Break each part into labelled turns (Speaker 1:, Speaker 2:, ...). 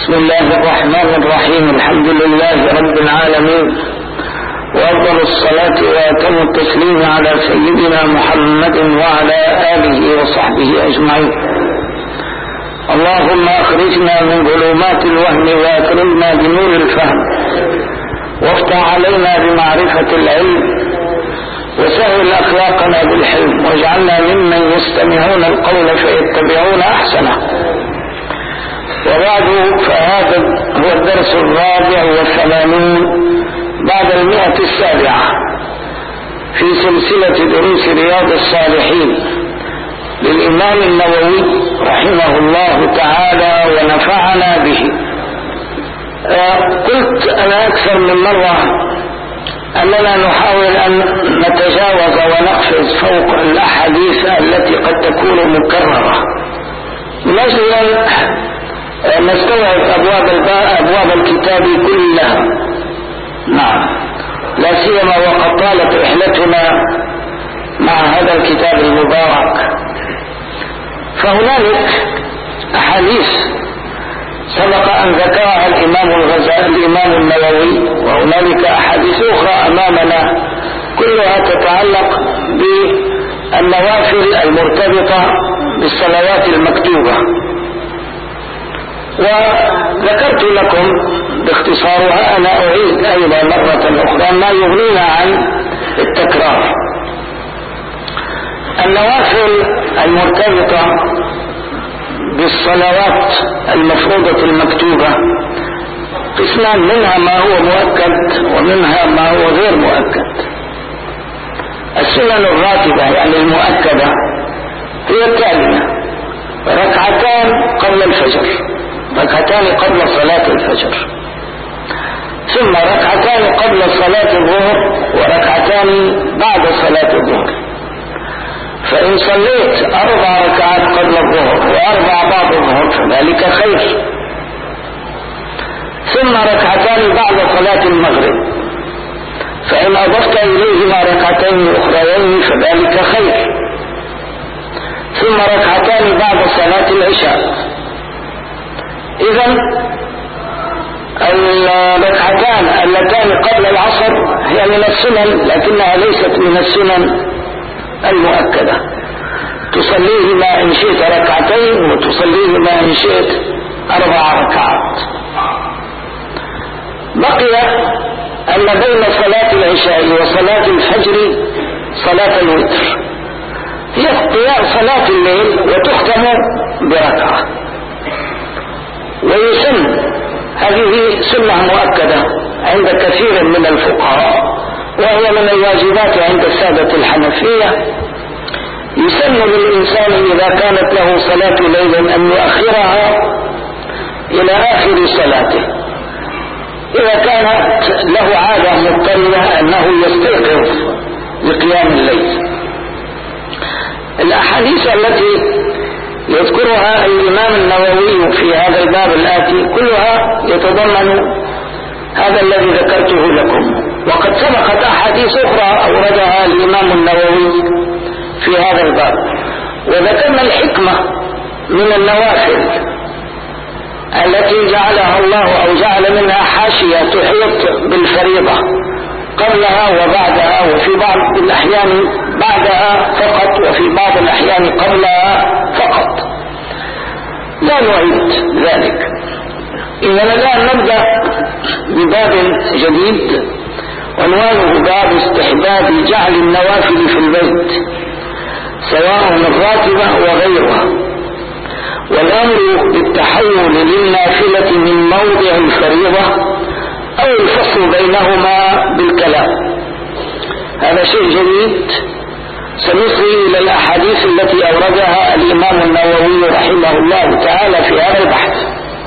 Speaker 1: بسم الله الرحمن الرحيم. الحمد لله رب العالمين، وأفضل الصلاة وأتم التسليم على سيدنا محمد وعلى آله وصحبه أجمعين. اللهم أخرجنا من ظلمات الوهم وأكرمنا بنور الفهم، وافتح علينا بمعرفة العلم، وسهل أخلاقنا بالحلم، واجعلنا ممن يستمعون القول فيتبعون أحسنه. وبعد، فهذا هو الدرس 84 بعد 107 في سلسلة دروس رياض الصالحين للإمام النووي رحمه الله تعالى ونفعنا به. قلت أنا أكثر من مرة أننا نحاول أن نتجاوز ونقفز فوق الأحاديث التي قد تكون مكررة من أجل أن نستوعب أبواب الكتاب كلها. نعم، لا سيما وقد طالت رحلتنا مع هذا الكتاب المبارك. فهنالك أحاديث سبق أن ذكرها الإمام النووي، وهنالك أحاديث أخرى أمامنا كلها تتعلق بالنوافل المرتبطة بالصلوات المكتوبة. وذكرت لكم باختصارها، أنا أعيد أيضا مرة أخرى ما يغنينا عن التكرار. النوافل المرتبطة بالصلوات المفروضة المكتوبة قسمان، منها ما هو مؤكد ومنها ما هو غير مؤكد. السنن الراتبة يعني المؤكدة هي التالية: ركعتان قبل الفجر، ركعتان قبل صلاة الفجر، ثم ركعتان قبل صلاة الظهر، وركعتان بعد صلاة الظهر. فإن صليت 4 ركعات قبل الظهر و4 بعد الظهر فذلك خير. ثم ركعتان بعد صلاة المغرب، فإن أضفت إليهما ركعتين أخريين فذلك خير. ثم ركعتان بعد صلاة العشاء. إذن الركعتان اللتان قبل العصر هي من السنن، لكنها ليست من السنن المؤكدة. تصليهما إن شئت ركعتين، وتصليهما إن شئت 4 ركعات. بقي أن بين صلاة العشاء وصلاة الفجر صلاة الوتر، هي قيام صلاة الليل وتختم بركعة. ويسن، هذه سنة مؤكدة عند كثير من الفقهاء، وهي من الواجبات عند السادة الحنفية. يسن للإنسان إذا كانت له صلاة ليل أن يؤخرها إلى آخر صلاته، إذا كانت له عادة مضطرة أنه يستيقظ لقيام الليل. الأحاديث التي يذكرها الإمام النووي في هذا الباب الآتي كلها يتضمن هذا الذي ذكرته لكم، وقد سبقت أحاديث أخرى أوردها الإمام النووي في هذا الباب. وذكرنا الحكمة من النوافل التي جعلها الله أو جعل منها حاشية تحيط بالفريضة قبلها وبعدها، وفي بعض الأحيان بعدها فقط، وفي بعض الأحيان قبلها فقط. لا نعيد ذلك. إننا الآن نبدأ بباب جديد عنوانه باب استحباب جعل النوافل في البيت سواء الراتبة وغيرها، والأمر بالتحول للنافلة من موضع الفريضة أو الفصل بينهما بالكلام. هذا شيء جديد سنصل إلى الأحاديث التي أوردها الإمام النووي رحمه الله تعالى في هذا البحث.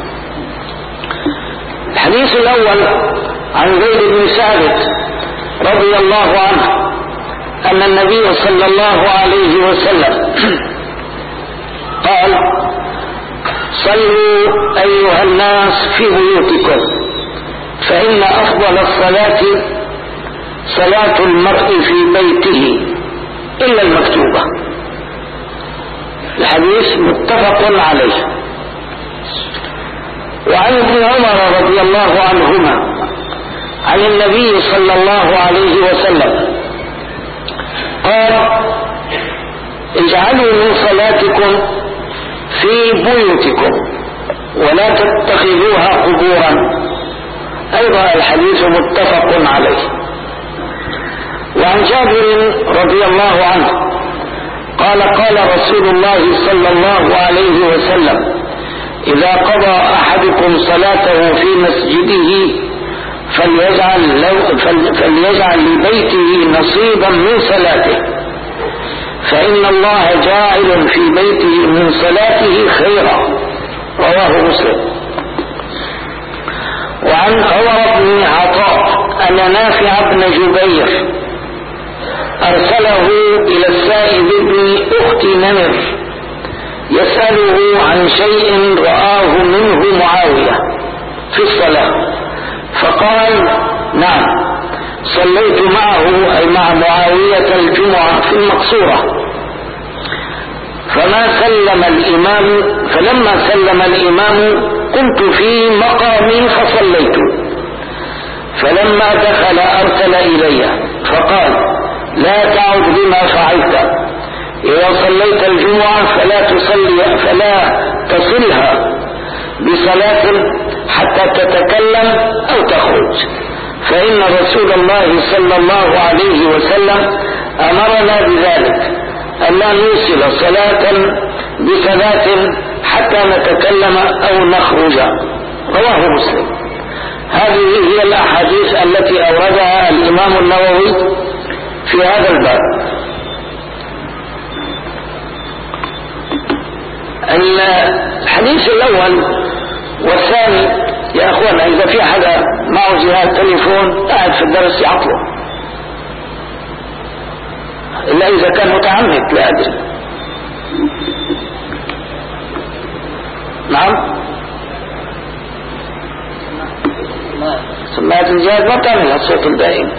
Speaker 1: الحديث الأول عن زيد بن ثابت رضي الله عنه أن النبي صلى الله عليه وسلم قال: صلوا أيها الناس في بيوتكم، فإن أفضل الصلاة صلاة المرء في بيته إلا المكتوبة. الحديث متفق عليه. وعن ابن عمر رضي الله عنهما عن النبي صلى الله عليه وسلم قال: اجعلوا من صلاتكم في بيوتكم ولا تتخذوها قبورا. أيضا الحديث متفق عليه. وعن جابر رضي الله عنه قال: قال رسول الله صلى الله عليه وسلم: إذا قضى أحدكم صلاته في مسجده فليجعل لبيته نصيبا من صلاته، فإن الله جاعل في بيته من صلاته خيرا. رواه مسلم. وعن عمر بن عطاء أن نافع بن جبير أرسله إلى السائب بن أخت نمر يسأله عن شيء رآه منه معاوية في الصلاة، فقال: نعم، صليت معه أي مع معاوية الجمعة في المقصورة، فلما سلم الإمام قمت في مقامي فصليت، فلما دخل أرسل إلي فقال: لا تعد بما فعلت، إذا صليت الجمعة فلا تصلها بصلاة حتى تتكلم أو تخرج، فإن رسول الله صلى الله عليه وسلم أمرنا بذلك، ألا نوصل صلاة بصلاة حتى نتكلم أو نخرج. رواه مسلم. هذه هي الأحاديث التي أوردها الإمام النووي في هذا الباب. الحديث الأول والثاني يا أخوان، إذا في حدا معه جهاز تليفون قاعد في الدرس يعطله، إلا إذا كان متعمد، لا أدري. نعم، سماعة الجهاز ما تعمل الصوت الدائم.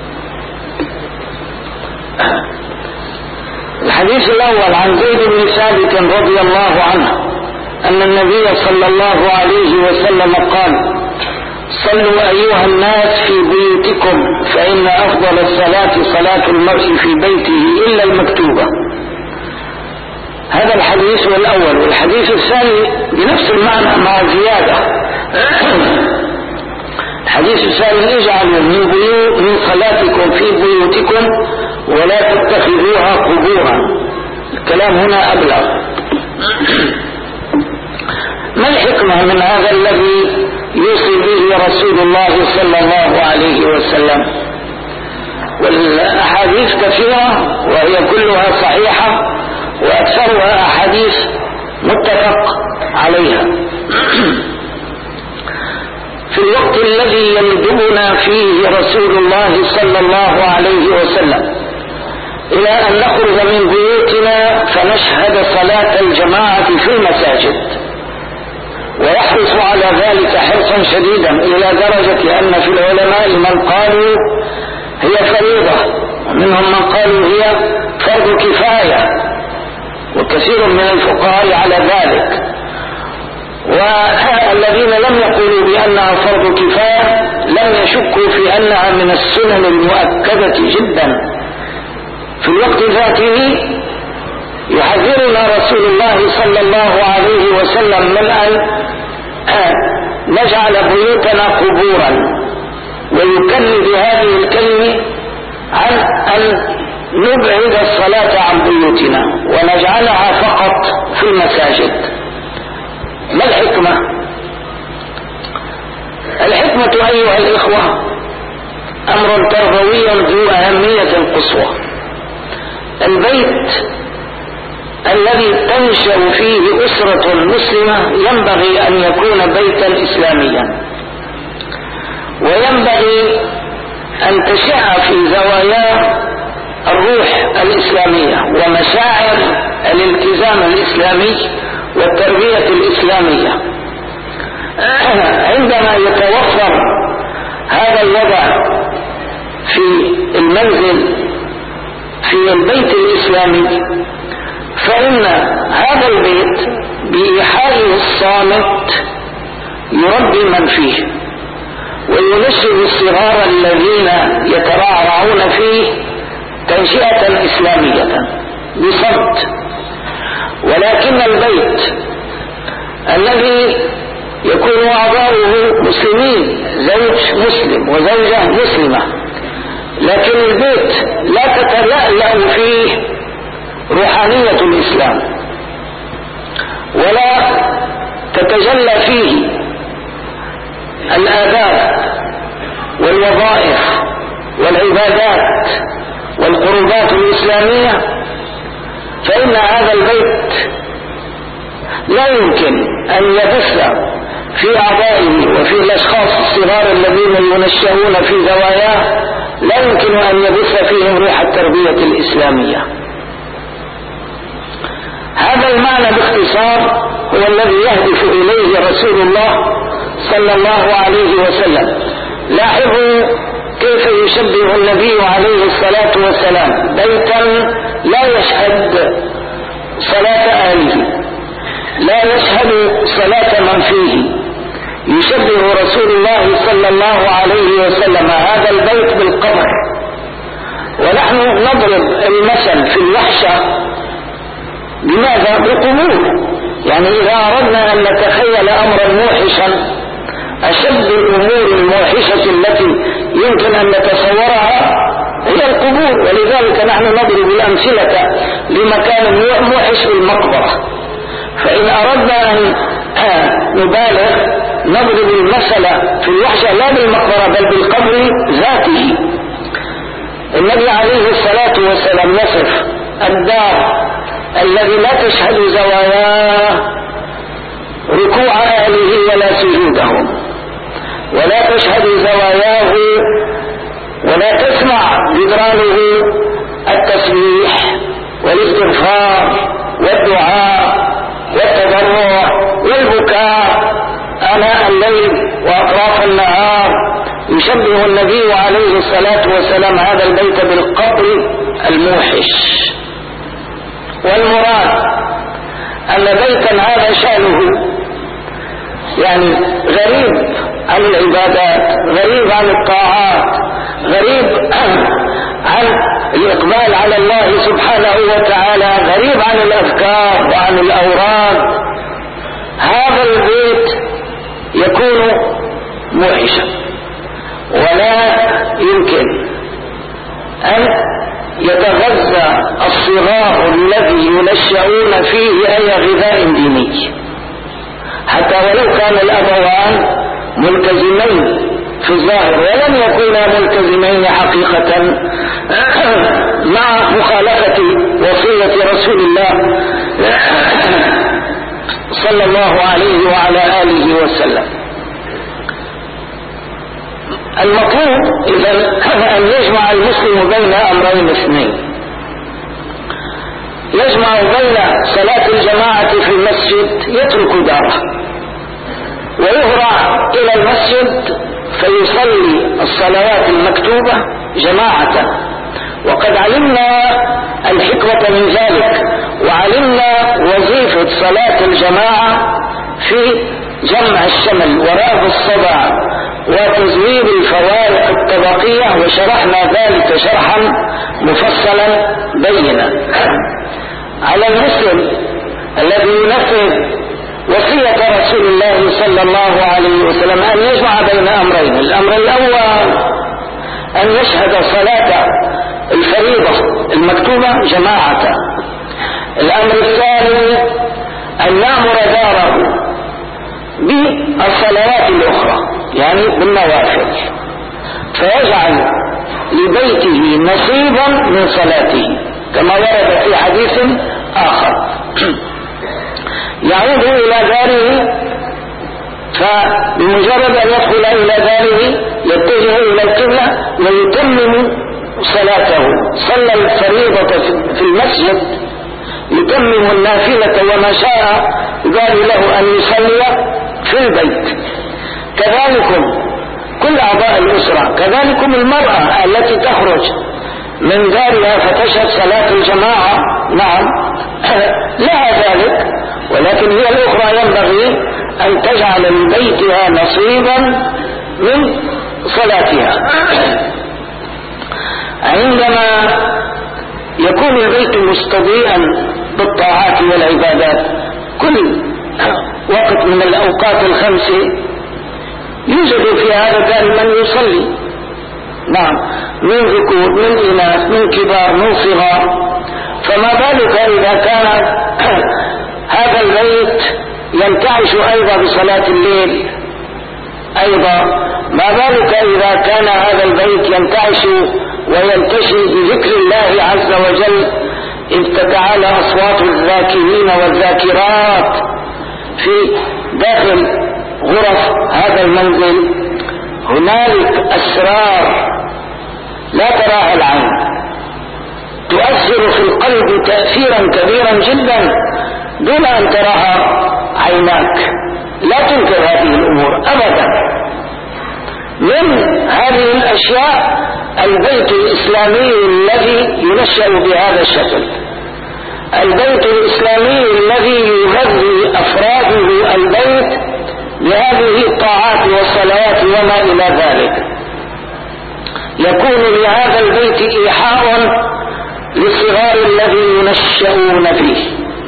Speaker 1: الحديث الأول عن زيد بن ثابت رضي الله عنه أن النبي صلى الله عليه وسلم قال: صلوا أيها الناس في بيوتكم، فإن أفضل الصلاة صلاة المرء في بيته إلا المكتوبة. هذا الحديث الأول. والحديث الثاني بنفس المعنى مع زيادة. الحديث الثاني: اجعلوا من صلاتكم في بيوتكم ولا تتخذوها قبورا. الكلام هنا أبلغ. ما الحكمة من هذا الذي يوصي به رسول الله صلى الله عليه وسلم؟ والأحاديث كثيرة وهي كلها صحيحة، وأكثرها أحاديث متفق عليها. في الوقت الذي يندبنا فيه رسول الله صلى الله عليه وسلم إلى أن نخرج من بيوتنا فنشهد صلاة الجماعة في المساجد، ويحرص على ذلك حرصا شديدا إلى درجة أن في العلماء من قالوا هي فريضة، ومنهم من قالوا هي فرض كفاية، وكثير من الفقهاء على ذلك. والذين لم يقولوا بأنها فرض كفاية لم يشكوا في أنها من السنن المؤكدة جدا. في الوقت ذاته يحذرنا رسول الله صلى الله عليه وسلم من أن نجعل بيوتنا قبورا، ويكلم بهذه الكلمة عن أن نبعد الصلاة عن بيوتنا ونجعلها فقط في المساجد. ما الحكمة؟ الحكمة أيها الإخوة أمر تربوي ذو أهمية قصوى. البيت الذي تنشأ فيه أسرة مسلمة ينبغي أن يكون بيتا إسلاميا، وينبغي أن تشع في زواياه الروح الإسلامية ومشاعر الالتزام الإسلامي والتربية الإسلامية. عندما يتوفر هذا الوضع في المنزل في البيت الإسلامي، فإن هذا البيت بإيحائه الصامت يربي من فيه وينشئ الصغار الذين يترعرعون فيه تنشئة إسلامية بصمت. ولكن البيت الذي يكون أعضاؤه مسلمين، زوج مسلم وزوجة مسلمة، لكن البيت لا تتلألأ فيه روحانية الإسلام ولا تتجلى فيه الآداب والوظائف والعبادات والقربات الإسلامية، فإن هذا البيت لا يمكن أن يبث في أعضائه وفي الأشخاص الصغار الذين ينشئون في زواياه، لا يمكن أن يبث فيهم روح التربية الإسلامية. هذا المعنى باختصار هو الذي يهدف إليه رسول الله صلى الله عليه وسلم. لاحظوا كيف يشبه النبي عليه الصلاة والسلام بيتا لا يشهد صلاة أهله، لا يشهد صلاة من فيه. يشبه رسول الله صلى الله عليه وسلم هذا البيت بالقبر. ونحن نضرب المثل في الوحشة بماذا؟ بالقبور. يعني إذا أردنا أن نتخيل أمرا موحشا، أشد الأمور الموحشة التي يمكن أن نتصورها هي القبور، ولذلك نحن نضرب الأمثلة لمكان موحش بالمقبرة. فإن أردنا أن نبالغ نضرب المثل في الوحشة لا بالمقبرة بل بالقبر ذاته. النبي عليه الصلاة والسلام يصف الدار الذي لا تشهد زواياه ركوع أهله ولا سجودهم، ولا تشهد زواياه ولا تسمع جدرانه التسبيح والاستغفار والدعاء والتضرع والبكاء آناء الليل وأطراف النهار. يشبه النبي عليه الصلاة والسلام هذا البيت بالقبر الموحش. والمراد أن بيتا هذا شأنه يعني غريب عن العبادات، غريب عن الطاعات، غريب عن الإقبال على الله سبحانه وتعالى، غريب عن الأذكار وعن الأوراد. هذا البيت يكون موحشا، ولا يمكن أن يتغذى الصغار الذي ينشأون فيه أي غذاء ديني، حتى ولو كان الأبوان ملتزمين في الظاهر ولم يكونا ملتزمين حقيقة مع مخالفة وصية رسول الله صلى الله عليه وعلى آله وسلم. المطلوب إذن أن يجمع المسلم بين أمرين اثنين: يجمع بين صلاة الجماعة في المسجد يترك داره ويهرع إلى المسجد فيصلي الصلوات المكتوبة جماعة. وقد علمنا الحكمة من ذلك، وعلمنا وظيفة صلاة الجماعة في جمع الشمل ورأب الصدع وتذويب الفوارق الطبقية، وشرحنا ذلك شرحا مفصلا بينا. على المسلم الذي ينفذ وصية رسول الله صلى الله عليه وسلم أن يجمع بين أمرين: الأمر الأول أن يشهد صلاة الفريضة المكتوبة جماعة. الأمر الثاني أن يأمر داره بالصلوات الأخرى يعني بالنوافل، فيجعل لبيته نصيبا من صلاته كما ورد في حديث آخر. يعود إلى داره، فبمجرد أن يدخل إلى داره يتجه إلى القبلة ويتمم صلاته. صلى الفريضة في المسجد يتمم النافلة وما شاء يبالي له أن يصلي في البيت. كذلكم كل أعضاء الأسرة، كذلكم المرأة التي تخرج من دارها فتشهد صلاة الجماعة، نعم لها ذلك، ولكن هي الأخرى ينبغي أن تجعل لبيتها نصيبا من صلاتها. عندما يكون البيت مستضيئا بالطاعات والعبادات كل وقت من الأوقات الخمسة يوجد في هذا دائما من يصلي، نعم، من ذكور من إناث من كبار من صغار، فما بالك إذا كان هذا البيت ينتعش أيضا بصلاة الليل أيضا، ما بالك إذا كان هذا البيت ينتعش وينتشي بذكر الله عز وجل، إذ تتعالى أصوات الذاكرين والذاكرات في داخل غرف هذا المنزل. هنالك أسرار لا تراها العين تؤثر في القلب تأثيرا كبيرا جدا دون أن تراها عيناك. لا تنكر هذه الأمور أبدا. من هذه الأشياء البيت الإسلامي الذي ينشأ بهذا الشكل، البيت الإسلامي الذي يغذي أفراده البيت بهذه الطاعات والصلوات وما إلى ذلك. يكون لهذا البيت إيحاء للصغار الذي ينشأون فيه،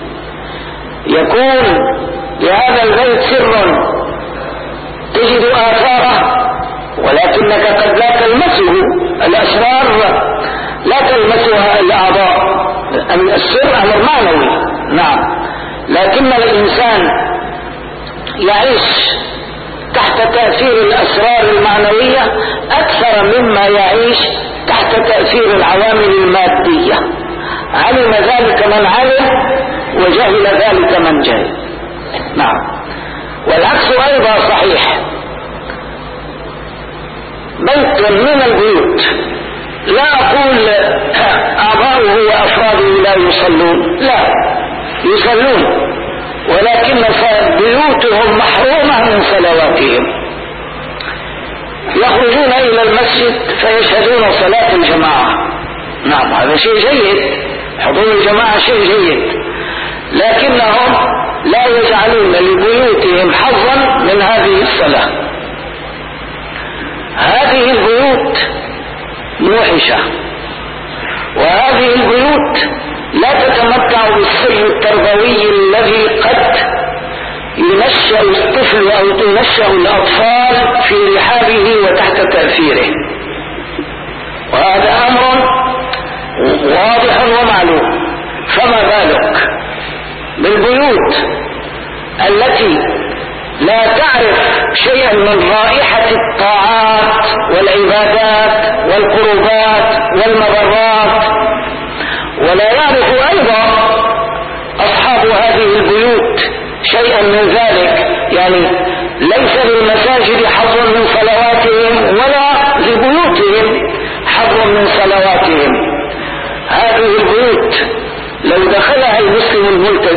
Speaker 1: يكون لهذا البيت سر تجد آثاره ولكنك قد لا تلمسه، الأسرار لا تلمسها الأعضاء، السر أمر معنوي نعم، لكن الإنسان يعيش تحت تأثير الأسرار المعنوية أكثر مما يعيش تحت تأثير العوامل المادية. علم ذلك من علم وجهل ذلك من جهل، نعم، والعكس أيضا صحيح. بيت من البيوت، لا أقول أعضاؤه وأفراده لا يصلون، لا يصلون، ولكن بيوتهم محرومة من صلواتهم. يخرجون إلى المسجد فيشهدون صلاة الجماعة، نعم هذا شيء جيد، حضور الجماعة شيء جيد، لكنهم لا يجعلون لبيوتهم حظا من هذه الصلاة. هذه البيوت موحشة، وهذه البيوت لا تتمتع بالسر التربوي الذي قد ينشأ الطفل أو تنشأ الأطفال في رحابه وتحت تأثيره، وهذا أمر واضح ومعلوم. فما بالك بالبيوت التي لا تعرف شيئا من رائحة الطاعات والعبادات والقربات والمبرات، ولا يعرف أيضا أصحاب هذه البيوت شيئا من ذلك، يعني ليس للمساجد حظ من صلواتهم ولا لبيوتهم حظ من صلواتهم. هذه البيوت لو دخلها المسلم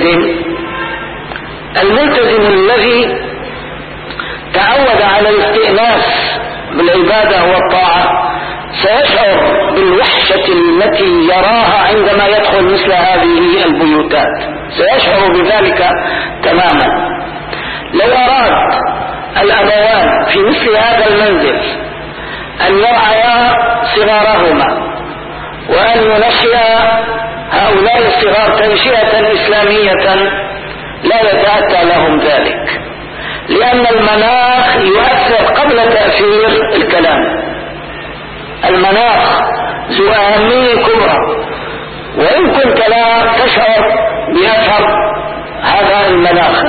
Speaker 1: الملتزم الذي تعود على الاستئناس بالعبادة والطاعة سيشعر بالوحشة التي يراها عندما يدخل مثل هذه البيوتات، سيشعر بذلك تماما. لو أراد الأبوان في مثل هذا المنزل أن يرعيا صغارهما وأن ينشئ هؤلاء الصغار تنشئة إسلامية لا يتأتى لهم ذلك، لأن المناخ يؤثر قبل تأثير الكلام. المناخ ذو أهمية كبرى، وإن كنت لا تشعر بأثر هذا المناخ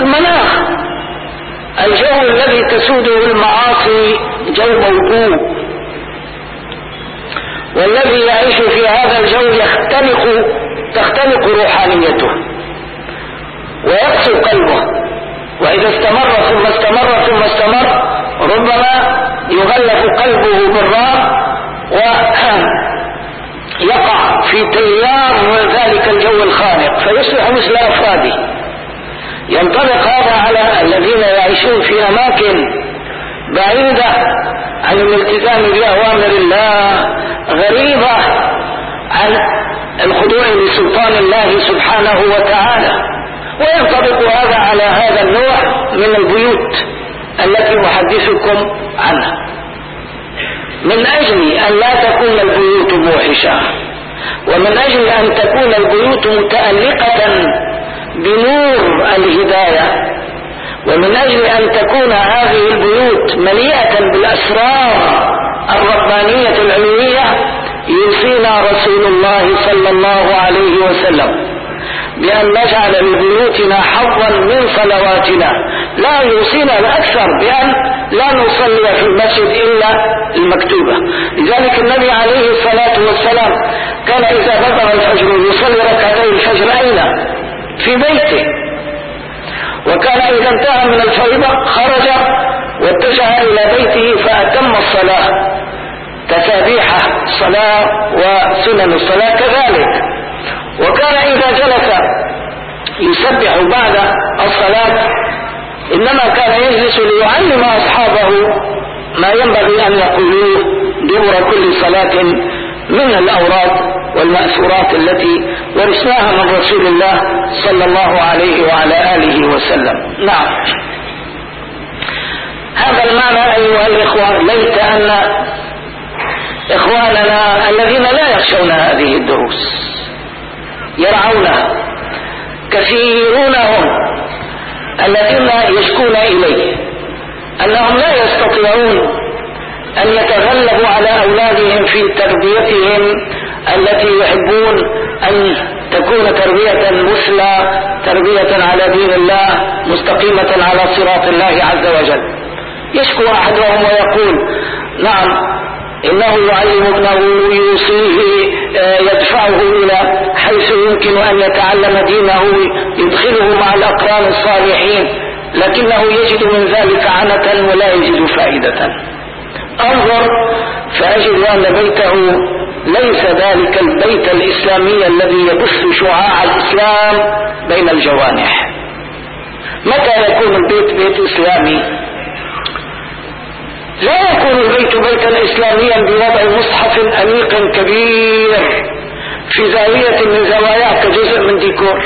Speaker 1: الجو الذي تسوده المعاصي جو موضوع، والذي يعيش في هذا الجو تختنق روحانيته ويقسو قلبه، وإذا استمر ثم استمر ربما يغلف قلبه بالراء ويقع في تيار ذلك الجو الخانق فيصبح مثل أفراده. ينطبق هذا على الذين يعيشون في أماكن بعيدة عن الالتزام بأوامر الله، غريبة عن الخضوع لسلطان الله سبحانه وتعالى، وينطبق هذا على هذا النوع من البيوت التي أحدثكم عنها. من أجل أن لا تكون البيوت موحشة، ومن أجل أن تكون البيوت متألقة بنور الهداية، ومن أجل أن تكون هذه البيوت مليئة بالأسرار الربانية العلوية، يوصينا رسول الله صلى الله عليه وسلم بأن نجعل لبيوتنا حظا من صلواتنا. لا يوصينا الأكثر بأن لا نصلي في المسجد إلا المكتوبة. لذلك النبي عليه الصلاة والسلام كان إذا بدر الفجر يصلي ركعتي الفجر أين؟ في بيته. وكان إذا انتهى من الفريضة خرج واتجه إلى بيته فأتم الصلاة، تسابيح الصلاة وسنن الصلاة كذلك. وكان إذا جلس يسبح بعد الصلاة إنما كان يجلس ليعلم أصحابه ما ينبغي أن يقولوه دبر كل صلاة من الأوراد والمأثورات التي ورثناها من رسول الله صلى الله عليه وعلى آله وسلم. نعم، هذا المعنى أيها الإخوان. ليت أن إخواننا الذين لا يخشون هذه الدروس يرعونها، كثيرون هم الذين يشكون إليه أنهم لا يستطيعون أن يتغلبوا على أولادهم في تربيتهم التي يحبون أن تكون تربية مثلى، تربية على دين الله مستقيمة على صراط الله عز وجل. يشكو أحدهم ويقول نعم إنه يعلم ابنه يوصيه يدفعه إلى حيث يمكن أن يتعلم دينه، يدخله مع الأقران الصالحين، لكنه يجد من ذلك عنة ولا يجد فائدة. انظر فأجد أن بيته ليس ذلك البيت الإسلامي الذي يبث شعاع الإسلام بين الجوانح. متى يكون البيت بيت إسلامي؟ لا يكون البيت بيتا إسلاميا بوضع مصحف أنيق كبير في زاوية من زواياه كجزء من ديكور.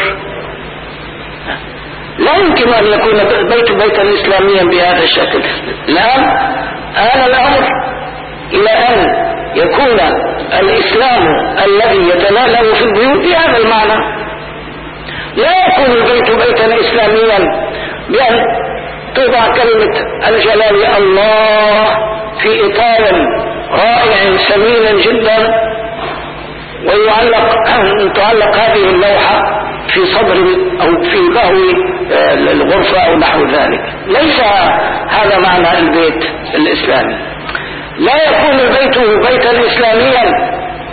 Speaker 1: لا يمكن أن يكون البيت بيتا إسلاميا بهذا الشكل. الآن آن الأمر إلى أن يكون الإسلام الذي يتناله في البيوت بهذا المعنى. لا يكون البيت بيتا إسلاميا بأن توضع كلمة الجلال الله في إطار رائع ثمين جدا وتعلق هذه اللوحة في صدر أو في بهو الغرفة أو نحو ذلك. ليس هذا معنى البيت الإسلامي. لا يكون البيت بيتا إسلاميا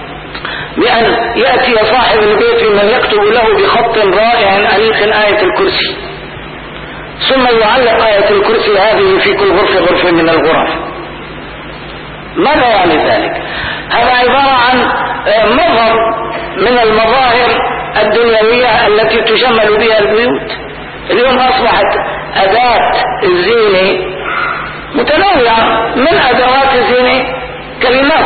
Speaker 1: بأن يأتي صاحب البيت من يكتب له بخط رائع أنيق آية الكرسي، ثم يعلق آية الكرسي هذه في كل غرفة من الغرف. ماذا يعني ذلك؟ هذا عبارة عن مظهر من المظاهر الدنيوية التي تجمل بها البيوت. اليوم أصبحت أداة الزينة متنوعة. من أدوات الزينة كلمات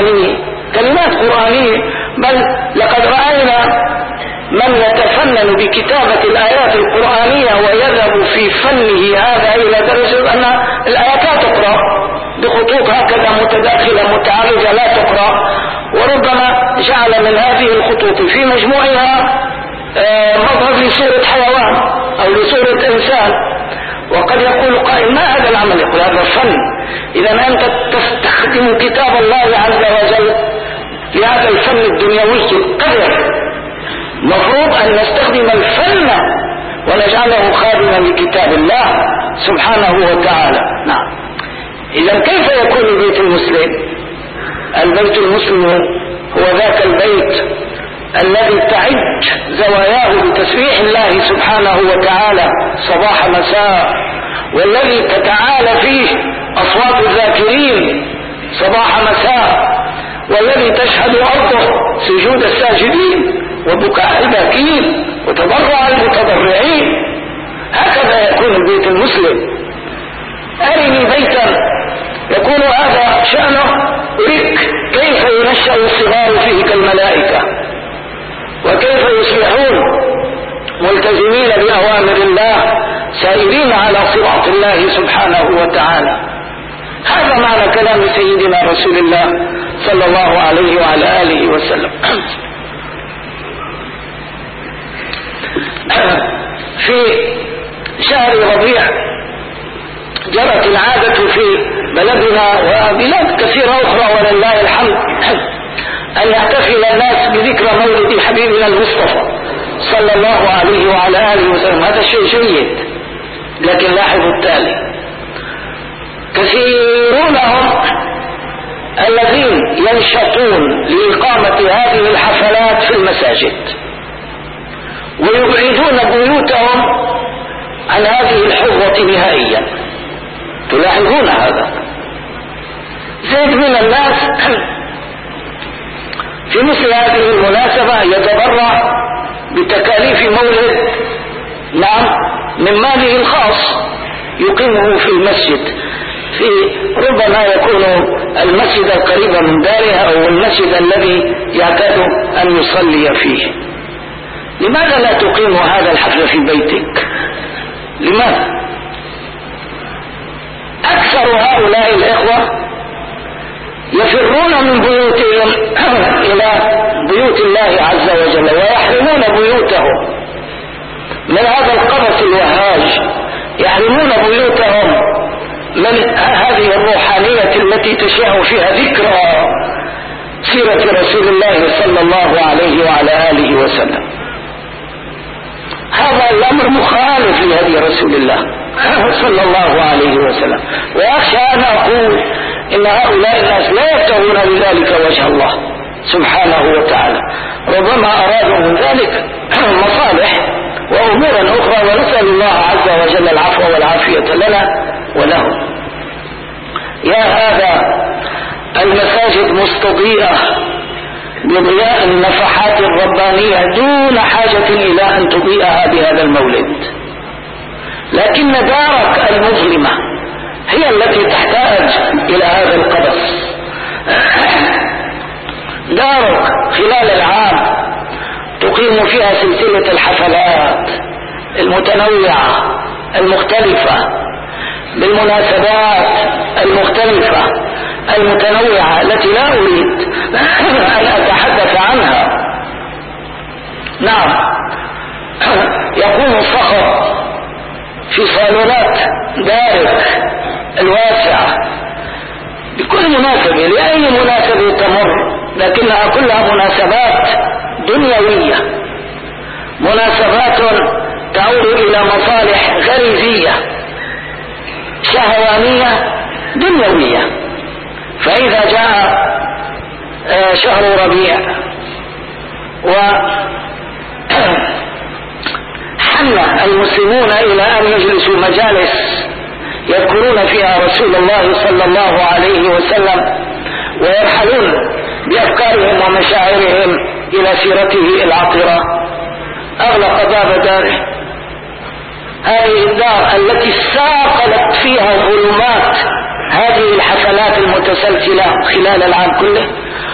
Speaker 1: قرآنية، بل لقد رأينا من يتفنن بكتابة الآيات القرآنية ويذهب في فنه هذا إلى درجة أن الآيات لا تقرأ بخطوط هكذا متداخلة متعرجة، لا تقرأ، وربما جعل من هذه الخطوط في مجموعها مظهر لصورة حيوان أو لصورة إنسان. وقد يقول قائل ما هذا العمل؟ يقول هذا فن. إذا أنت تستخدم كتاب الله عز وجل لهذا الفن الدنيوي القذر. مفروض أن نستخدم الفن ونجعله خادما لكتاب الله سبحانه وتعالى. نعم. إذا كيف يكون البيت المسلم؟ البيت المسلم هو ذاك البيت الذي تعج زواياه بتسبيح الله سبحانه وتعالى صباح مساء، والذي تتعالى فيه أصوات الذاكرين صباح مساء، والذي تشهد أرضه سجود الساجدين وبكاء الباكين وتضرع المتضرعين. هكذا يكون البيت المسلم. أرني بيتا يكون هذا شأنه، أريك كيف ينشأ الصغار فيه كالملائكة، وكيف يصبحون ملتزمين بأوامر الله، سائرين على صراط الله سبحانه وتعالى. هذا معنى كلام سيدنا رسول الله صلى الله عليه وعلى آله وسلم. في شهر ربيع جرت العادة في بلدنا وبلاد كثيرة أخرى ولله الحمد أن يحتفل الناس بذكرى مولد حبيبنا المصطفى صلى الله عليه وعلى آله وسلم. هذا شيء جيد، لكن لاحظوا التالي: كثيرون هم الذين ينشطون لإقامة هذه الحفلات في المساجد ويبعدون بيوتهم عن هذه الحظوة نهائيا. تلاحظون هذا؟ زيد من الناس في مثل هذه المناسبة يتبرع بتكاليف مولد من ماله الخاص يقيمه في المسجد، في ربما يكون المسجد القريب من داره أو المسجد الذي يعتاد أن يصلي فيه. لماذا لا تقيم هذا الحفل في بيتك؟ لماذا؟ أكثر هؤلاء الإخوة يفرون من بيوتهم إلى بيوت الله عز وجل ويحرمون بيوتهم من هذا القبس الوهاج، يحرمون بيوتهم من هذه الروحانية التي تشاع فيها ذكرى سيرة رسول الله صلى الله عليه وعلى آله وسلم. هذا الأمر مخالف لهدي رسول الله صلى الله عليه وسلم، وأخشى أن أقول إن هؤلاء الناس لا يبتغون بذلك وجه الله سبحانه وتعالى، ربما أرادوا من ذلك مصالح وأمورا أخرى، ونسأل الله عز وجل العفو والعافية لنا ولهم. يا هذا المساجد مستضيئة بضياء النفحات الربانية دون حاجة إلى أن تضيئها بهذا المولد، لكن دارك المظلمة هي التي تحتاج إلى هذا القبس. دارك خلال العام تقيم فيها سلسلة الحفلات المتنوعة المختلفة بالمناسبات المختلفة المتنوعة التي لا أريد أن أتحدث عنها. يكون الصخب في صالونات دارك الواسعة بكل مناسبة، لأي مناسبة تمر، لكنها كلها مناسبات دنيوية، مناسبات تعود إلى مصالح غريزية شهوانية دنيوية. فإذا جاء شهر ربيع وحن المسلمون إلى أن يجلسوا مجالس يذكرون فيها رسول الله صلى الله عليه وسلم ويرحلون بأفكارهم ومشاعرهم إلى سيرته العطرة، أغلق باب داره، هذه الدار التي ساقلت فيها ظلمات هذه الحفلات المتسلسلة خلال العام كله،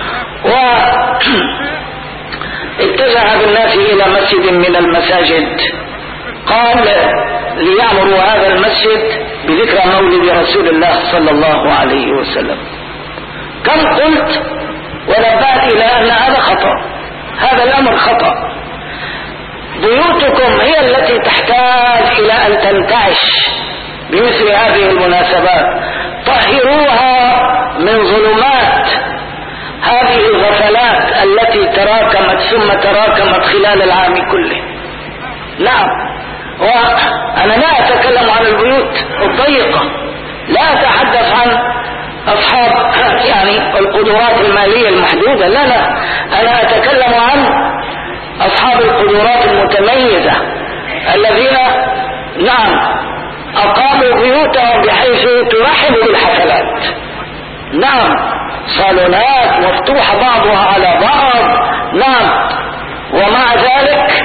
Speaker 1: واتجه بالناس إلى مسجد من المساجد، قال ليعمروا هذا المسجد بذكرى مولد رسول الله صلى الله عليه وسلم. كم قلت ونبهت إلى أن هذا خطأ، هذا الأمر خطأ. بيوتكم هي التي تحتاج إلى أن تنتعش بمثل هذه المناسبات، طهروها من ظلمات هذه الغفلات التي تراكمت ثم تراكمت خلال العام كله. وأنا لا أتكلم عن البيوت الضيقة، لا أتحدث عن أصحاب القدرات المالية المحدودة، لا، أنا أتكلم عن أصحاب القدرات المتميزة الذين أقاموا بيوتهم بحيث ترحب بالحفلات. صالونات مفتوحة بعضها على بعض، ومع ذلك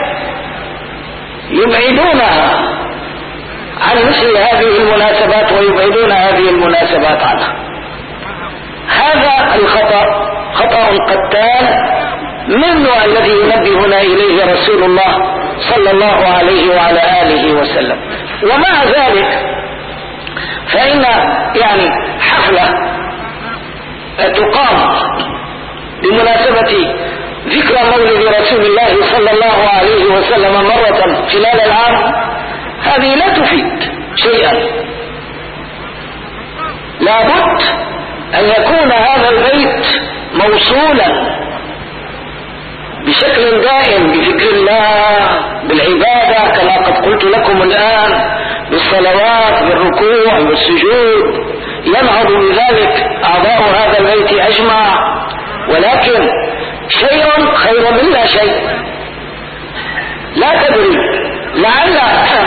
Speaker 1: يبعدونها عن مثل هذه المناسبات ويبعدون هذه المناسبات عنها. هذا الخطأ خطأ قتال منه الذي ينبهنا إليه رسول الله صلى الله عليه وعلى آله وسلم. ومع ذلك فإن يعني حفلة تقام بمناسبة ذكرى مولد رسول الله صلى الله عليه وسلم مرة خلال العام هذه لا تفيد شيئا. لابد أن يكون هذا البيت موصولا بشكل دائم بذكر الله، بالعبادة كما قد قلت لكم الآن، بالصلوات، بالركوع والسجود، ينهض بذلك أعضاء هذا البيت أجمع. ولكن شيء خير من لا شيء. لا تدري، لعل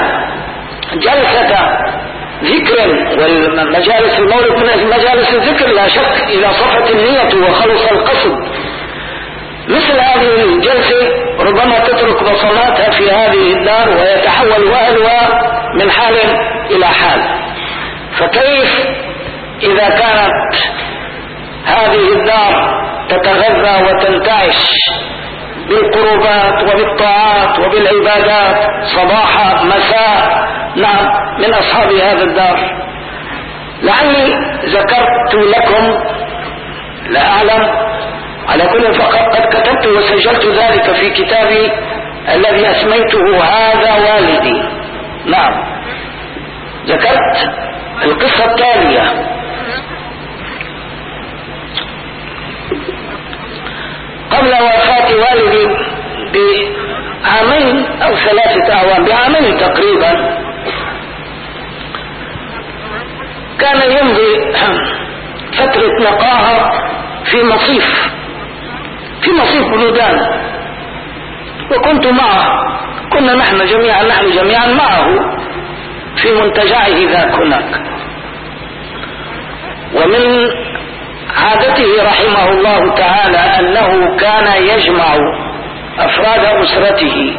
Speaker 1: جلسة ذكر، والمجالس المولد من مجالس الذكر لا شك إذا صفت النية وخلص القصد، مثل هذه الجلسة ربما تترك بصماتها في هذه الدار ويتحول أهلها من حال إلى حال. فكيف إذا كانت هذه الدار تتغذى وتنتعش بالقربات وبالطاعات وبالعبادات صباحا مساء، نعم، من أصحاب هذا الدار. لعلي ذكرت لكم، لا أعلم، على كل فقط قد كتبت وسجلت ذلك في كتابي الذي أسميته هذا والدي. نعم، ذكرت القصة التالية. قبل وفاة والدي بعامين أو 3 أعوام، بعامين تقريبا، كان يمضي فترة نقاهة في مصيف بلودان، وكنت معه، كنا نحن جميعا معه في منتجعه ذاك هناك. ومن عادته رحمه الله تعالى أنه كان يجمع أفراد أسرته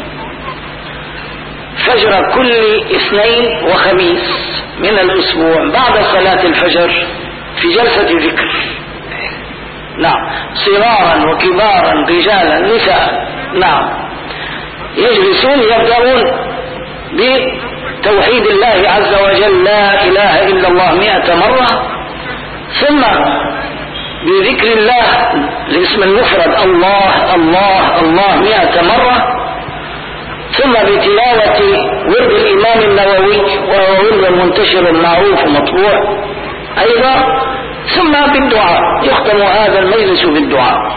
Speaker 1: فجر كل اثنين وخميس من الأسبوع بعد صلاة الفجر في جلسة ذكر. نعم، صغارا وكبارا، رجالا نساء، نعم، يجلسون يبدأون بتوحيد الله عز وجل لا إله إلا الله 100 مرة، ثم بذكر الله الاسم المفرد الله الله الله 100 مرة، ثم بتلاوة ورد الإمام النووي وهو ورد منتشر معروف ومطبوع أيضا، ثم بالدعاء، يختم هذا المجلس بالدعاء.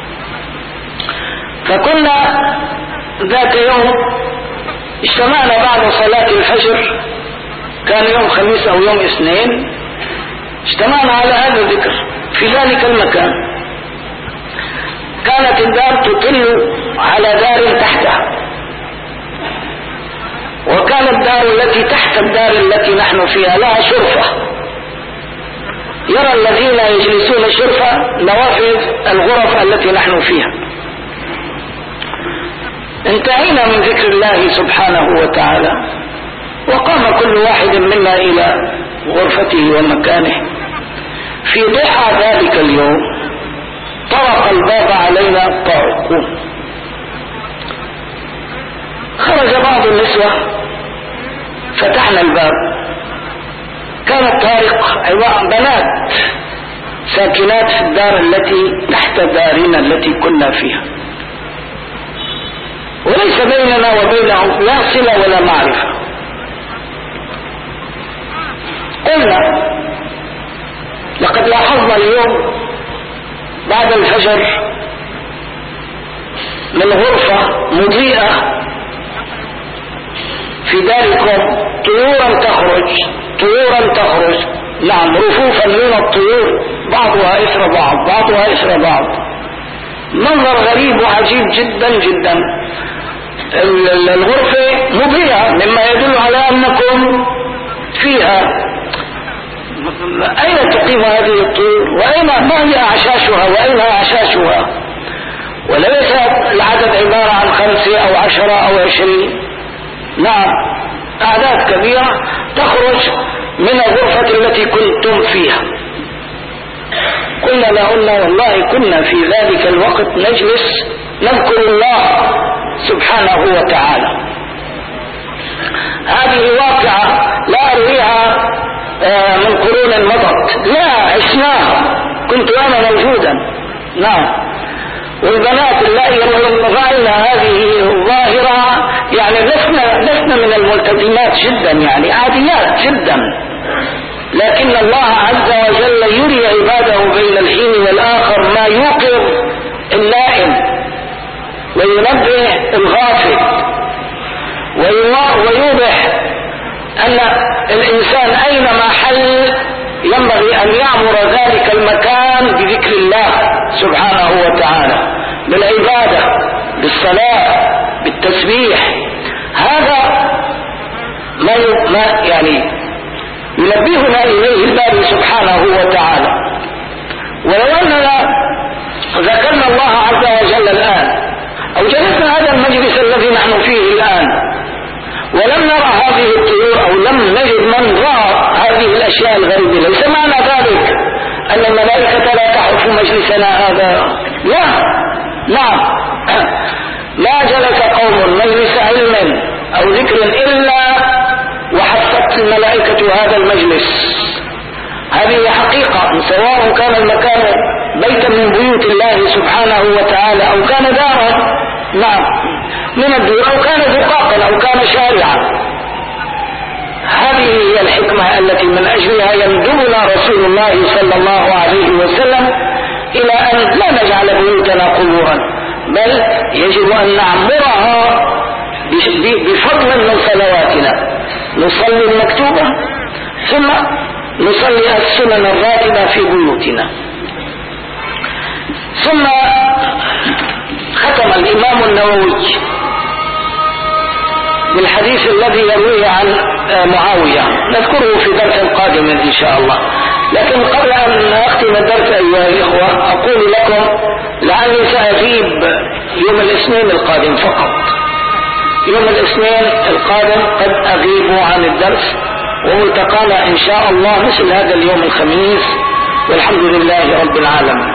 Speaker 1: فكنا ذات يوم اجتمعنا بعد صلاة الفجر، كان يوم خميس أو يوم اثنين، اجتمعنا على هذا الذكر في ذلك المكان. كانت الدار تطل على دار تحتها، وكانت الدار التي تحت الدار التي نحن فيها لها شرفة، يرى الذين يجلسون الشرفة نوافذ الغرف التي نحن فيها. انتهينا من ذكر الله سبحانه وتعالى، وقام كل واحد منا إلى غرفته ومكانه. في ضحى ذلك اليوم طرق الباب علينا طارقون، خرج بعض النسوة، فتحنا الباب، كان الطارق عبارة بنات ساكنات في الدار التي تحت دارنا التي كنا فيها، وليس بيننا وبينهم لا صلة ولا معرفة. قلنا لقد لاحظنا اليوم بعد الفجر من غرفة مضيئة في داركم طيورا تخرج، نعم، رفوفا من الطيور، بعضها إثر بعض، منظر غريب وعجيب جدا جدا. الغرفة مضيئة مما يدل على أنكم فيها. أين تقيم هذه الطيور؟ ما هي أعشاشها؟ وليس العدد عبارة عن 5 أو 10 أو 20، نعم، أعداد كبيرة تخرج من الغرفة التي كنتم فيها. قلنا لهن والله كنا في ذلك الوقت نجلس نذكر الله سبحانه وتعالى. هذه واقعة لا أرويها من قرون مضت، لا عشناها، كنت أنا موجودا. نعم. والبنات اللائي رأينا هذه الظاهرة يعني لسنا من الملتزمات جدا، يعني عاديات جدا، لكن الله عز وجل يري عباده بين الحين والآخر ما يوقظ النائم وينبه الغافل ويوضح أن الإنسان أينما حل ينبغي أن يعمر ذلك المكان بذكر الله سبحانه وتعالى، بالعبادة، بالصلاة، بالتسبيح. هذا ما يعني ينبهنا إليه الباري سبحانه وتعالى. ولو أننا ذكرنا الله عز وجل الآن أو جلسنا هذا المجلس الذي نحن فيه الآن ولم نرى هذه الطيور أو لم نجد من رأى هذه الأشياء الغريبة، ليس معنى ذلك أن الملائكة لا تحف مجلسنا هذا، لا. نعم. ما جلس قوم مجلس علم أو ذكر إلا وحفت الملائكة هذا المجلس. هذه حقيقة، سواء كان المكان بيتا من بيوت الله سبحانه وتعالى أو كان دارا نعم من الدور أو كان زقاقا أو كان شارعا. هذه هي الحكمة التي من أجلها يندبنا رسول الله صلى الله عليه وسلم إلى أن لا نجعل بيوتنا قبورا، بل يجب أن نعمرها بفضل من صلواتنا، نصلي المكتوبة ثم نصلي السنن الراتبة في بيوتنا. ثم ختم الإمام النووي بالحديث الذي يرويه عن معاوية، نذكره في درس قادم إن شاء الله. لكن قبل أن أختم الدرس أيها الإخوة أقول لكم لعلي سأغيب يوم الاثنين القادم فقط. يوم الاثنين القادم قد أغيب عن الدرس، وملتقانا إن شاء الله مثل هذا اليوم الخميس، والحمد لله رب العالمين.